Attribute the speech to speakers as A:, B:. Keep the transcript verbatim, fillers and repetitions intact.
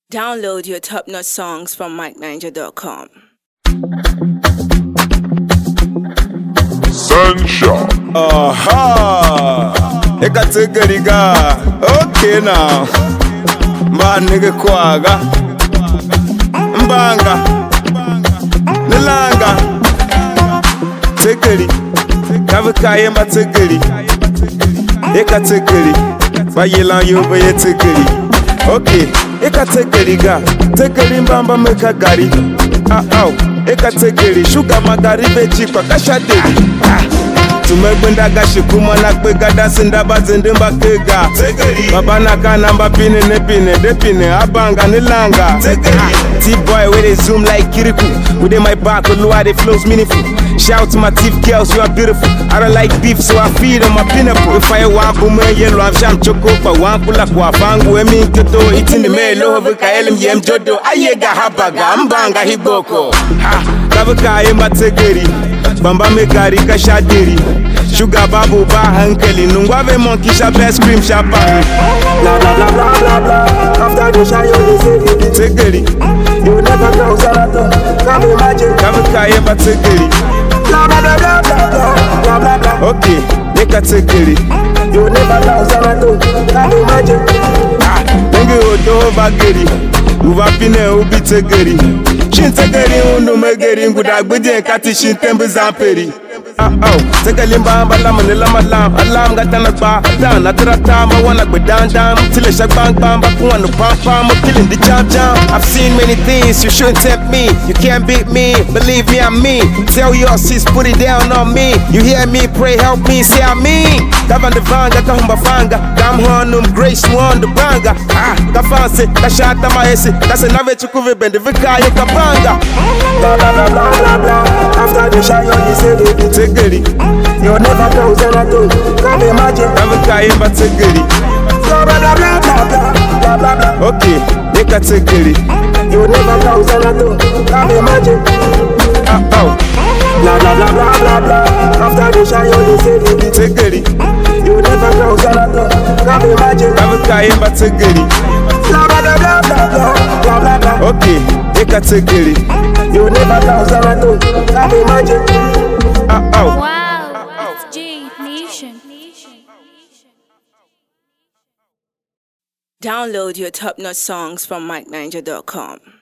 A: Download your top-notch songs from Mike Ninja dot com.
B: Sunshine.
C: Aha! Ekategoriga. Okay now. Ma nigga kwaga. Mbanga. Nilanga. Tegeri. Kavikaye mba tegeri. Ekategori. Bayelan yoba ye tegeri. Okay. Ekategoriga. Tegeri mbamba meka gari. Ah ah. Ekategori. Sugar magari bechipa kashaderi. Ah. Tumegwenda gashikuma na kwega dasinda bazindimba kega Baba nakana mba pine ne pine de pine abanga nilanga T-boy where they zoom like Kirikou within my back with they flows meaningful. Shout to my teeth girls, you are beautiful. I don't like beef so I feed on my pineapple. If I want to me yellow I'm sham choco for one kula kwa fangu emi keto eating the melo vika elim yem jodo ayega habaga mbanga hiboko ha kavika yemba tegeri Bamba me gari ka shaderi Sugar babu ba hankali Nungwave monkey sha best cream sha papi
D: Blah blah blah blah blah blah After the show you say you
C: Tegeri
D: You never know Zarato Come imagine
C: Kavika yemba tegeri
D: Blah blah blah blah blah blah blah blah
C: Okay, neka tegeri
D: You never know Zarato Come imagine
C: Ah, nenge odo bageri Uva pine ubi tegeri Shin tegeri undu megeri Nguda gbidi nkati shin tembe zamperi Ah oh, tegeli mbamba lama nilama lam Alam gata nagba, dan atrata Ma wana gbe dan dan Tile shak bang bang Bakuwa no pam pam I'm killing the jam jam I've seen many things, you shouldn't tempt me You can't beat me, believe me I'm me Tell your sis put it down on me You hear me, pray help me, say I'm me Kavan the vanga, kahumba fanga Dam honum, grace one the banga Ah, kafanse, kashata maese Kase nave chukuve bende vika ye kabanga
D: Blah blah blah blah blah blah After the show you say you
C: Tegeri
D: You never know Zarato Come imagine
C: Kavika yemba tegeri
D: Blah blah blah blah blah blah blah blah
C: Okay, neka tegeri
D: You never know Zarato Come imagine
C: Ah oh
D: Blah blah blah blah blah blah After the show you say you
C: Tegeri
D: You never know Zarato Come imagine
C: Kavika yemba tegeri
D: Blah blah blah blah blah blah blah blah
C: Okay, neka tegeri
D: You never know Zarato Come imagine
C: Ah oh
E: Wow, it's G Nation.
A: Download your top-notch songs from Mike Ninja dot com.